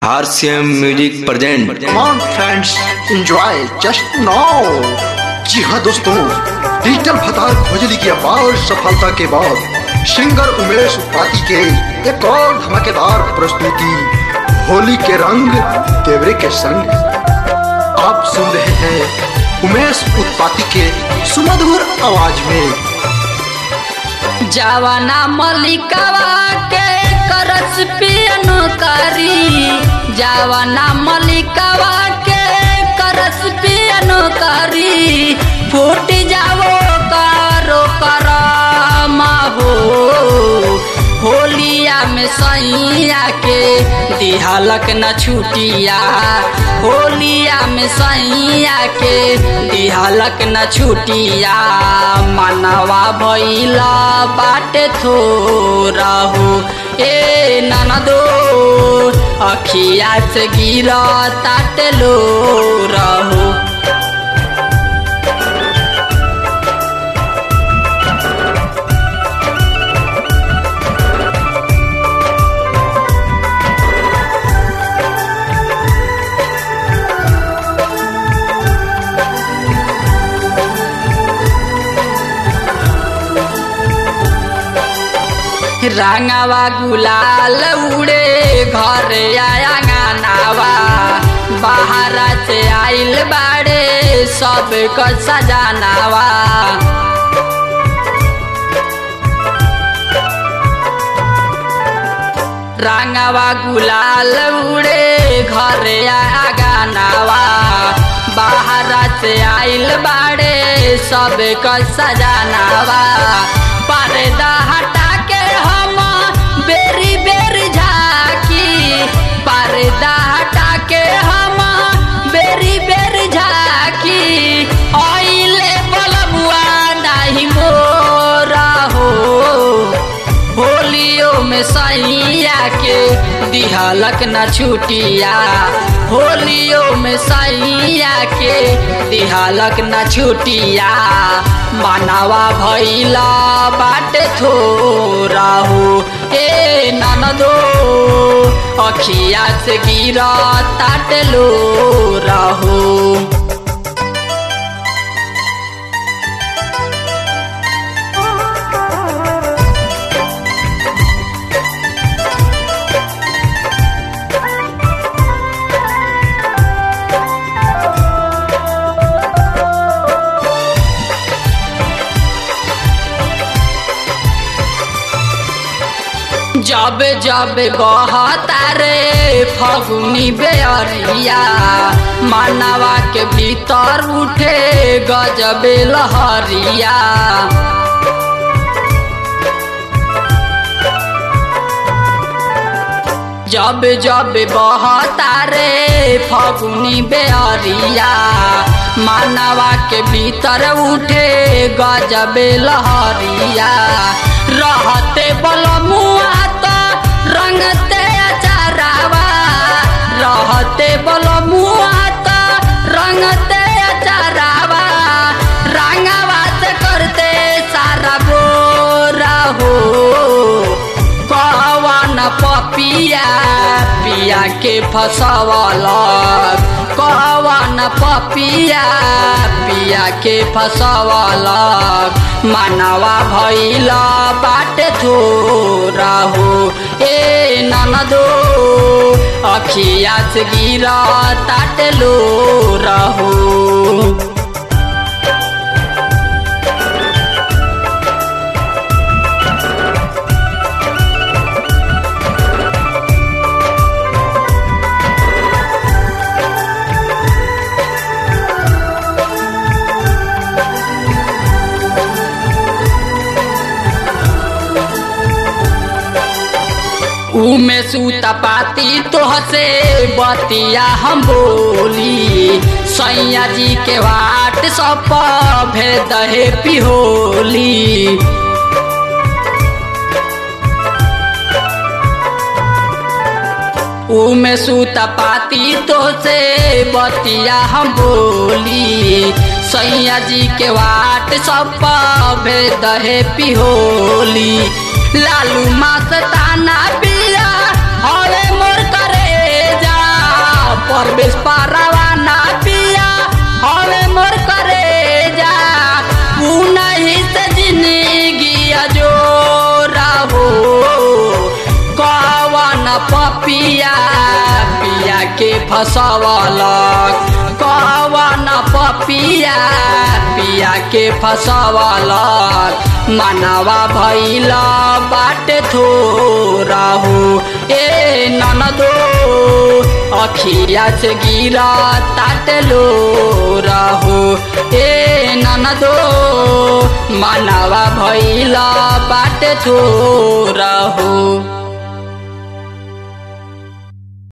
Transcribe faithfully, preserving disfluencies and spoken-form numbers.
R C M Music present. Come on friends, enjoy just now. जी हाँ दोस्तों, digital भतार खोजली की अपार सफलता के बाद सिंगर उमेश उत्पाती के एक और धमाकेदार प्रस्तुति होली के रंग देवरे के संग। आप सुन रहे हैं उमेश उत्पाती के सुमधुर आवाज में। जवाना मलिकावा के करस पियनो करी, जवाना मलिकावा के करस पियनो करी, फूट जावो करो करमा हो। होलिया में सैया के दिहालक न छुटिया, होलिया में सैया के दिहालक न छुटिया, मनवा भइला बाटे थोरा हो। ए ननदो अखिया से गिरा ताटे लो रहो। रंगवा गुलाल उड़े घर आया गानावा, बाहर से आइल बाड़े सब को सजानावा। रंगवा गुलाल उड़े घर आया गानावा, बाहर से आइल बाड़े सब को सजानावा। पर्दा हटा बेरी बेरी झाकी, पर्दा हटा के हम बेरी बेरी झाकी, आइले बलबुआ नहीं मोरा हो। होलियो में सैया के दिहालक न छुटिया, होलियो में सैया के दिहालक न छुटिया, मनवा भइला बाटे थोरा हो। ए ननदो अखिया से गिरा ताटे लो रहो। जब जब बहता रे फगुनी बेअरिया, मनवा के भीतर उठे गजबे लहरिया। जब जब बहता रे फगुनी बेअरिया, मनवा के भीतर उठे गजबे लहरिया। रहते बलमुआ रंगते अचारावा, रहते बलमुआ तो रंगते अचारावा, रंगावा से करते सारा बोरा हो। कवन पपिया पिया के फसवला, कवन पपिया पिया के फसवला, मनवा भइला बाटे थोरा हो। ए ननदो अखिया से गिरा ताटे लो रहो। उमे सूता पाती तोहसे बतिया हम बोली, सैया जी के वाट सब भेद है पिहोली। उमे सूता पाती तोहसे बतिया हम बोली, सैया जी के वाट सब भेद है पिहोली। लालू मस्ताना पिया हवे मोर करे जा, परवेश परवाना पिया हवे मोर करे जा पुनहि से जिंदगी अजोरा हो कवन पपिया पिया के फसवलक कवन पपिया पिया के फसवलक मनवा भइल बाटे थोरा हो ए ननदो अखिया से गिरा ताटलो रहो ए ननदो मनवा भइल बाटे थोरा हो।